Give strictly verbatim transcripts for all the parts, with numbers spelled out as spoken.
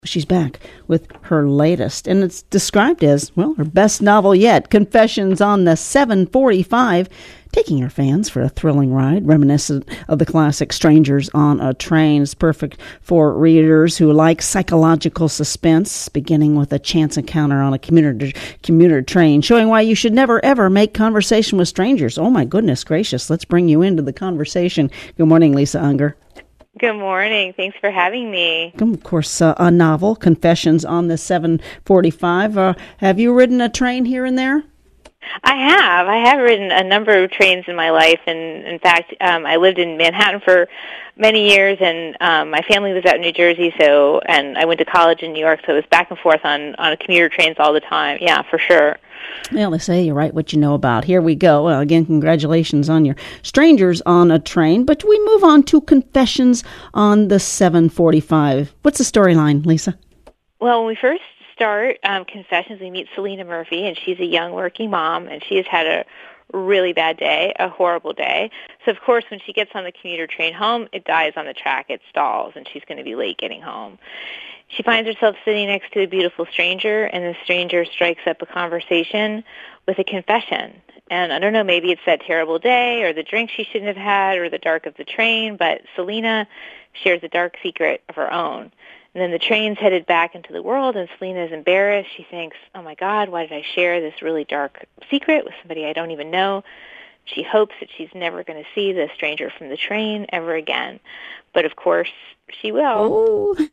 She's back with her latest, and it's described as, well, her best novel yet, Confessions on the seven forty-five, taking her fans for a thrilling ride, reminiscent of the classic Strangers on a Train. It's perfect for readers who like psychological suspense, beginning with a chance encounter on a commuter, commuter train, showing why you should never, ever make conversation with strangers. Oh, my goodness gracious. Let's bring you into the conversation. Good morning, Lisa Unger. Good morning. Thanks for having me. Of course, uh, a novel, Confessions on the seven forty-five. Uh, have you ridden a train here and there? I have. I have ridden a number of trains in my life, and in fact, um, I lived in Manhattan for many years, and um, my family was out in New Jersey, so and I went to college in New York, so it was back and forth on, on commuter trains all the time. Yeah, for sure. Well, they say you write what you know about. Here we go. Uh, again, congratulations on your Strangers on a Train. But we move on to Confessions on the seven forty-five. What's the storyline, Lisa? Well, when we first start um, Confessions, we meet Selena Murphy, and she's a young working mom, and she has had a really bad day, a horrible day. So, of course, when she gets on the commuter train home, it dies on the track, it stalls, and she's going to be late getting home. She finds herself sitting next to a beautiful stranger, and the stranger strikes up a conversation with a confession. And I don't know, maybe it's that terrible day or the drink she shouldn't have had or the dark of the train, but Selena shares a dark secret of her own. And then the train's headed back into the world, and Selena is embarrassed. She thinks, oh, my God, why did I share this really dark secret with somebody I don't even know? She hopes that she's never going to see the stranger from the train ever again. But, of course, she will. Oh.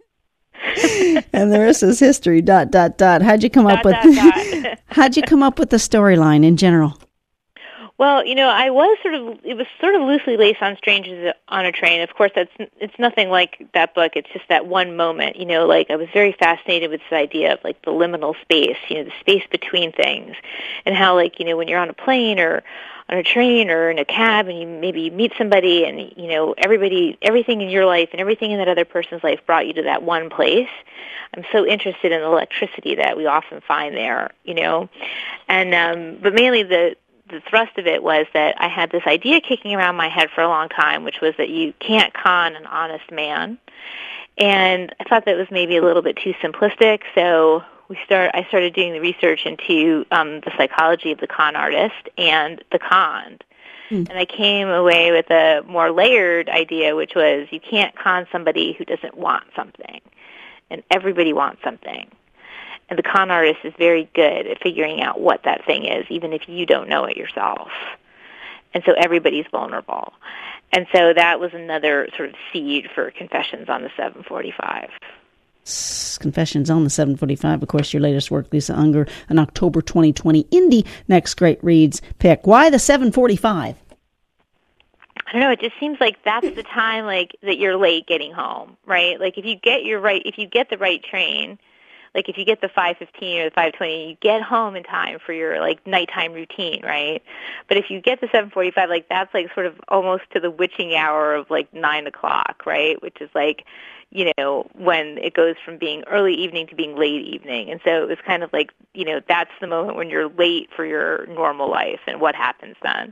And the rest is history. Dot dot dot. How'd you come dot, up with? Dot, dot. How'd you come up with the storyline in general? Well, you know, I was sort of it was sort of loosely based on Strangers on a Train. Of course, that's it's nothing like that book. It's just that one moment. You know, like I was very fascinated with this idea of like the liminal space. You know, the space between things, and how like you know when you're on a plane or on a train or in a cab and you maybe you meet somebody and, you know, everybody, everything in your life and everything in that other person's life brought you to that one place. I'm so interested in the electricity that we often find there, you know. And, um, but mainly the, the thrust of it was that I had this idea kicking around my head for a long time, which was that you can't con an honest man. And I thought that was maybe a little bit too simplistic, so we start. I started doing the research into um, the psychology of the con artist and the conned. Mm. And I came away with a more layered idea, which was you can't con somebody who doesn't want something. And everybody wants something. And the con artist is very good at figuring out what that thing is, even if you don't know it yourself. And so everybody's vulnerable. And so that was another sort of seed for Confessions on the seven forty-five. Confessions on the seven forty-five. Of course, your latest work, Lisa Unger, an October twenty twenty Indie Next Great Reads pick. Why the seven forty-five? I don't know. It just seems like that's the time, like that you're late getting home, right? Like if you get your right, if you get the right train, like if you get the five fifteen or the five twenty, you get home in time for your like nighttime routine, right? But if you get the seven forty-five, like that's like sort of almost to the witching hour of like nine o'clock, right? Which is like, you know, when it goes from being early evening to being late evening. And so it was kind of like, you know, that's the moment when you're late for your normal life and what happens then.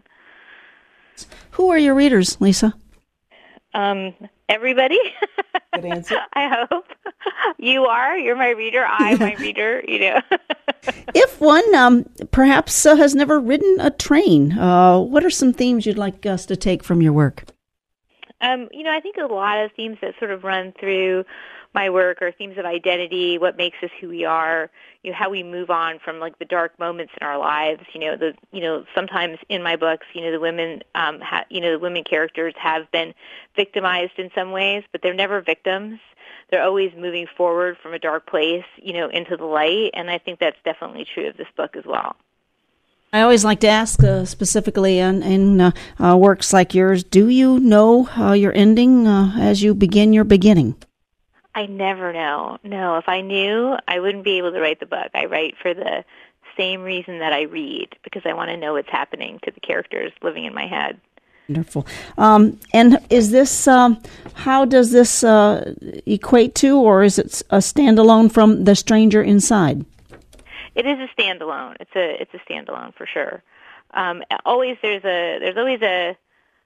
Who are your readers, Lisa? Um, everybody. Good answer. I hope. You are. You're my reader. I'm my reader, you know. If one um, perhaps uh, has never ridden a train, uh, what are some themes you'd like us to take from your work? Um, you know, I think a lot of themes that sort of run through my work are themes of identity, what makes us who we are, you know, how we move on from like the dark moments in our lives. You know, the you know sometimes in my books, you know, the women, um, ha- you know, the women characters have been victimized in some ways, but they're never victims. They're always moving forward from a dark place, you know, into the light, and I think that's definitely true of this book as well. I always like to ask uh, specifically in, in uh, uh, works like yours, do you know uh, your ending uh, as you begin your beginning? I never know. No, if I knew, I wouldn't be able to write the book. I write for the same reason that I read, because I want to know what's happening to the characters living in my head. Wonderful. Um, and is this, um, how does this uh, equate to, or is it a standalone from The Stranger Inside? It is a standalone. It's a it's a standalone for sure. Um, always there's a there's always a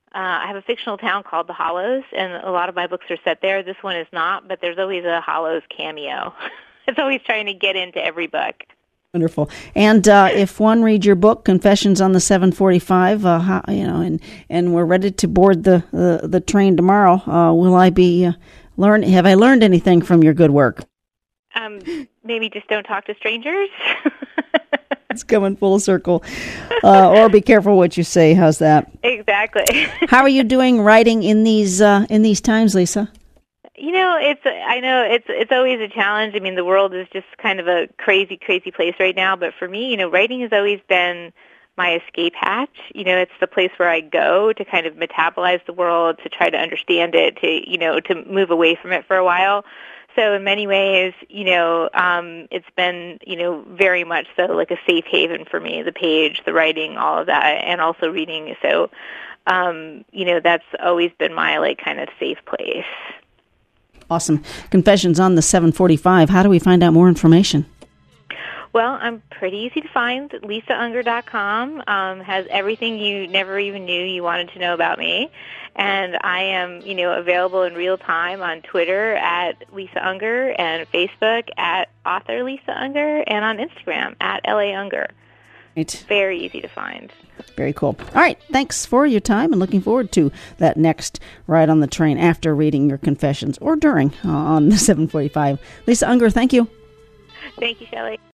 Uh, I have a fictional town called The Hollows, and a lot of my books are set there. This one is not, but there's always a Hollows cameo. It's always trying to get into every book. Wonderful. And uh, if one reads your book, Confessions on the seven forty-five, uh, how, you know, and, and we're ready to board the the, the train tomorrow, uh, will I be uh, learn? Have I learned anything from your good work? Um, maybe just don't talk to strangers. It's coming full circle. Uh, or be careful what you say. How's that? Exactly. How are you doing writing in these uh, in these times, Lisa? You know, it's I know it's it's always a challenge. I mean, the world is just kind of a crazy, crazy place right now. But for me, you know, writing has always been my escape hatch. You know, it's the place where I go to kind of metabolize the world, to try to understand it, to, you know, to move away from it for a while. So in many ways, you know, um, it's been, you know, very much so like a safe haven for me, the page, the writing, all of that, and also reading. So, um, you know, that's always been my, like, kind of safe place. Awesome. Confessions on the seven forty-five. How do we find out more information? Well, I'm pretty easy to find. Lisa Unger dot com um, has everything you never even knew you wanted to know about me. And I am, you know, available in real time on Twitter at Lisa Unger and Facebook at author Lisa Unger and on Instagram at L A Unger. Right. Very easy to find. Very cool. All right. Thanks for your time and looking forward to that next ride on the train after reading your confessions or during uh, on the seven forty-five. Lisa Unger, thank you. Thank you, Shelley.